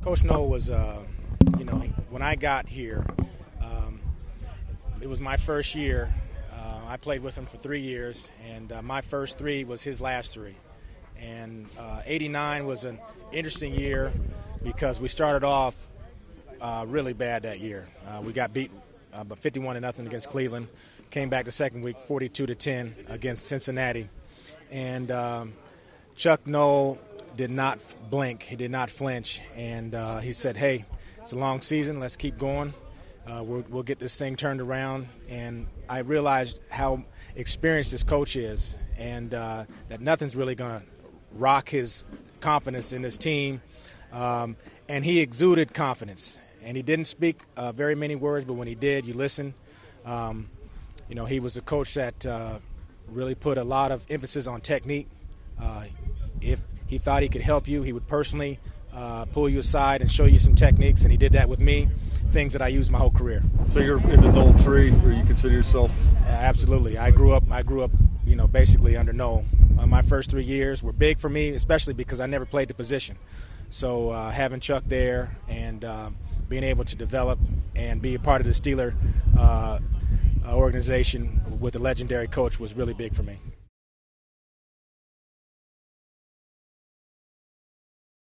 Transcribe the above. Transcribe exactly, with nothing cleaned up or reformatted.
Coach Noll was, uh, you know, when I got here, um, it was my first year. Uh, I played with him for three years, and uh, my first three was his last three. And uh, eighty-nine was an interesting year because we started off uh, really bad that year. Uh, we got beat uh, but fifty-one to nothing against Cleveland. Came back the second week, forty-two to ten against Cincinnati. And um, Chuck Noll did not blink. He did not flinch. And uh, he said, hey, it's a long season. Let's keep going. Uh, we'll, we'll get this thing turned around. And I realized how experienced this coach is, and uh, that nothing's really going to rock his confidence in this team. Um, and he exuded confidence. And he didn't speak uh, very many words, but when he did, you listen. Um, you know, he was a coach that uh, really put a lot of emphasis on technique. Uh, if he thought he could help you, he would personally uh, pull you aside and show you some techniques, and he did that with me, things that I used my whole career. So you're in the Noll tree, where you consider yourself? Uh, absolutely. I grew up, I grew up, you know, basically under Noll. Uh, my first three years were big for me, especially because I never played the position. So uh, having Chuck there and uh, being able to develop and be a part of the Steeler uh, organization with a legendary coach was really big for me.